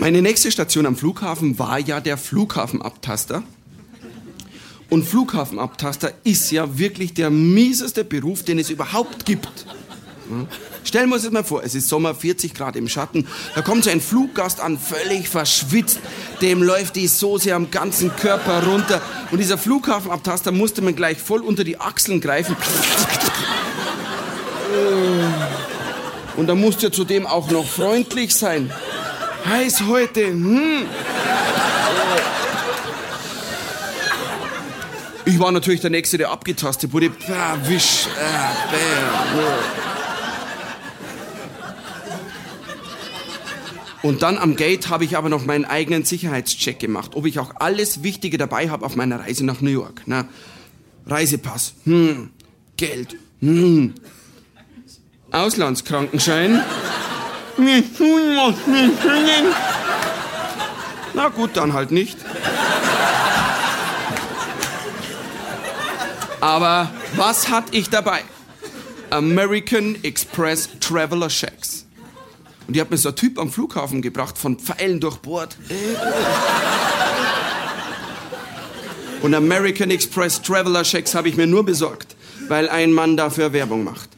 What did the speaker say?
Meine nächste Station am Flughafen war ja der Flughafenabtaster. Und Flughafenabtaster ist ja wirklich der mieseste Beruf, den es überhaupt gibt. Stellen wir uns das mal vor, es ist Sommer, 40 Grad im Schatten, da kommt so ein Fluggast an, völlig verschwitzt, dem läuft die Soße am ganzen Körper runter und dieser Flughafenabtaster musste man gleich voll unter die Achseln greifen. Und da musste er zudem auch noch freundlich sein. Heiß heute, Ich war natürlich der Nächste, der abgetastet wurde. Wisch, Und dann am Gate habe ich aber noch meinen eigenen Sicherheitscheck gemacht, ob ich auch alles Wichtige dabei habe auf meiner Reise nach New York. Na, Reisepass, Geld, Auslandskrankenschein. Na gut, dann halt nicht. Aber was hatte ich dabei? American Express Traveler Checks. Und die hat mir so ein Typ am Flughafen gebracht, von Pfeilen durchbohrt. Und American Express Traveler Checks habe ich mir nur besorgt, weil ein Mann dafür Werbung macht.